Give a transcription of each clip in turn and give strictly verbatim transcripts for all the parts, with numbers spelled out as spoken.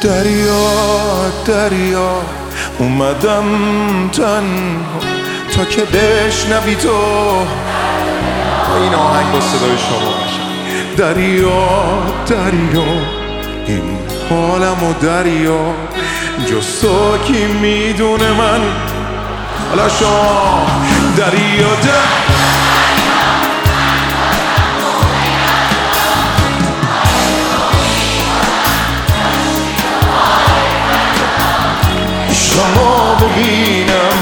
دریا دریا اومدم تنها تا که بشنوی تو این آهنگ با صدای شما باشه. دریا دریا این حالم و دریا جز تو کی میدونه من. حالا شما دریا دریا عشقمو ببینم.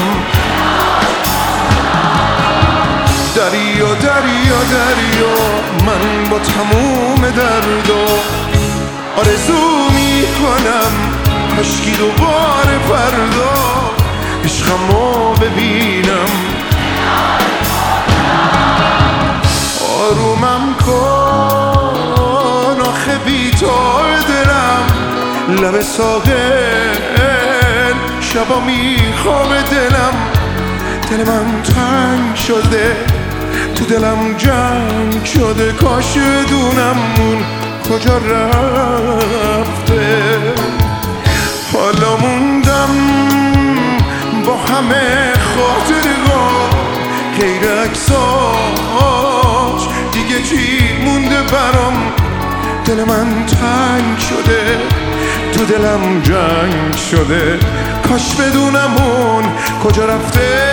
دریا دریا دریا من با تموم درد و آرزو میکنم کاشکی دوباره فردا عشقمو ببینم. آرومم کن آخه بی تو دلم لب ساحل شبا میخوام دلم. دل من تنگ شده تو دلم جنگ شده کاش بدونم اون کجا رفته. حالا موندم با همه خاطرها غیر عکساش دیگه چی مونده برام. دل من تنگ شده تو دلم جنگ شده کاش بدونم اون کجا رفته.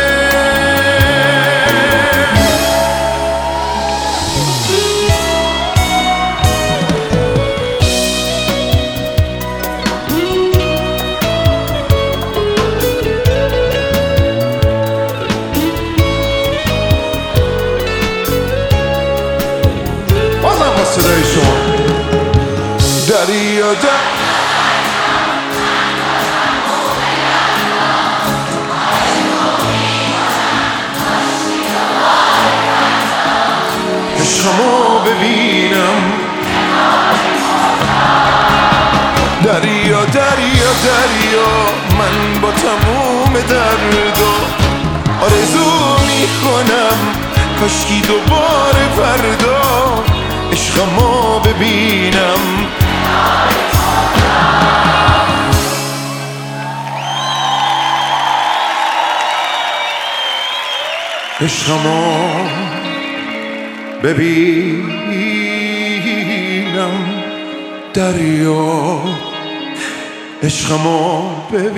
بازم با صدای شما دریا دریا عشقمو ببینم. دریا دریا دریا من با تموم درد و آرزو میکنم کاشکی دوباره فردا عشقمو ببینم. عشقمو ببینم. دریا عشقمو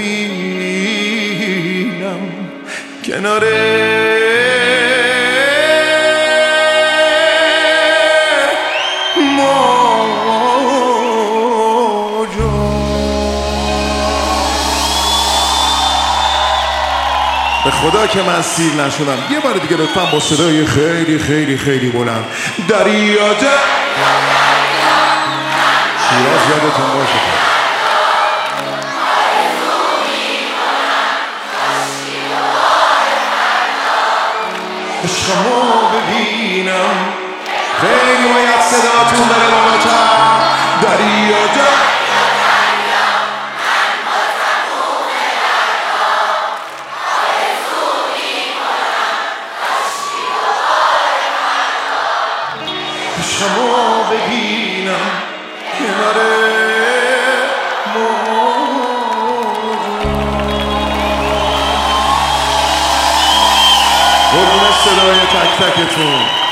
ببینم کنار موجا. به خدا که من سیر نشدم. یه بار دیگه لطفا با صدای خیلی خیلی خیلی بلند دریا در شیراز یادتون باشه. عشقمو ببینم. خیلی باید صداتون بره بالاتر. دریا در عشقمو ببینم کنار موجا. قربون صدای تک تکتون.